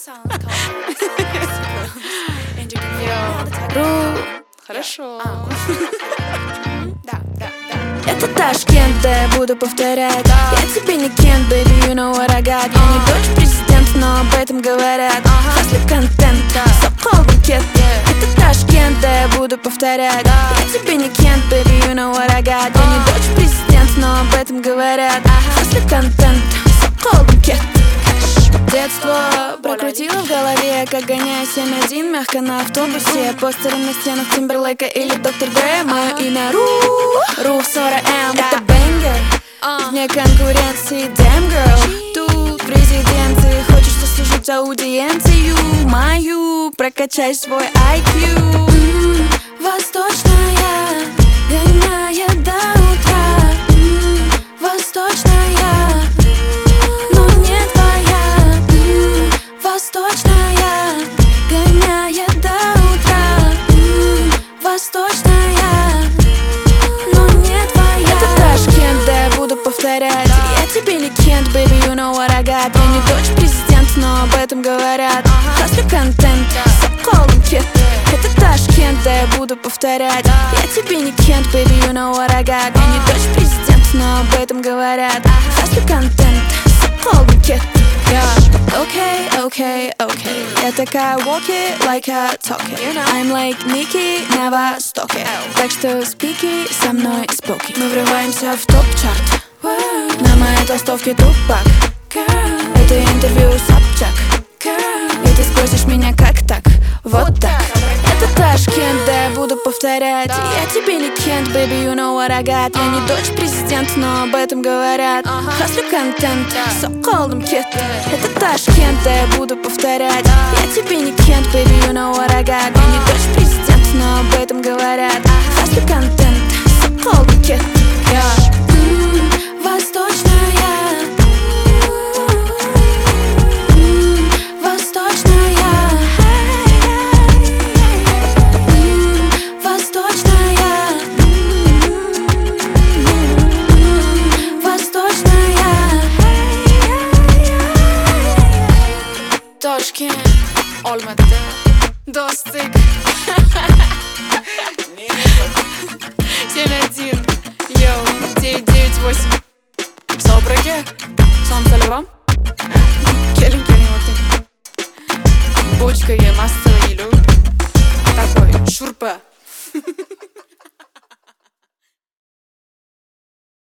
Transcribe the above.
Хорошо. Это Ташкент, да я буду повторять. Я тебе не Кент, baby, you know what I got. Я не дочь президента, но об этом говорят. Хасли контент, so-called букет. Это Ташкент, да я буду повторять. Я тебе не Кент, baby, you know what I got. Я не дочь президента, но об этом говорят. Хасли контент, so-called букет. Детство прокрутило в голове, как гоняя 7-1 мягко на автобусе. Постеры на стенах Тимберлейка или Доктор Дре. Мое имя Ру в 40М. Это бэнгер, вне конкуренции, damn girl. Тут в резиденции хочешь заслужить аудиенцию мою, прокачай свой IQ. Восточная, гоняя до утра. Восточная, но не твоя. Восточная, гоняя до утра. Восточная, но не твоя. Это Ташкент, да я буду повторять. Я тебе не Кент, baby, you know what I got. Я не дочь президента, но об этом говорят. Хаслю контент, so-called букет. Это Ташкент, да я буду повторять. Я тебе не Кент, baby, you know what I got. Я не дочь президента, но об этом говорят. Хаслю контент, so-called букет. Okay, okay, okay. Я такая walk it like I talk it. I'm like Nicki на востоке. Так что спики со мной споки. Мы врываемся в топ-чарт. На моей толстовке Тупак. Это интервью Собчак. И ты спросишь меня, как так? Вот так. Это Ташкент, да я буду повторять. Я тебе не Кент, baby, you know what I got. Я не дочь президента, но об этом говорят. Хаслю контент, so-called букет. Это Ташкент, да я буду повторять. Я тебе не Кент, baby, you know what I got. Я не дочь президента, но об этом говорят. Хаслю контент, so-called букет. Восточная, восточная, восточная, восточная. Ташкент, Алматы, Достык. 7-1, йоу, 9-9-8. Собраге, Самсалевам. Келин вот Бочка я масса илю. Такой шурпа.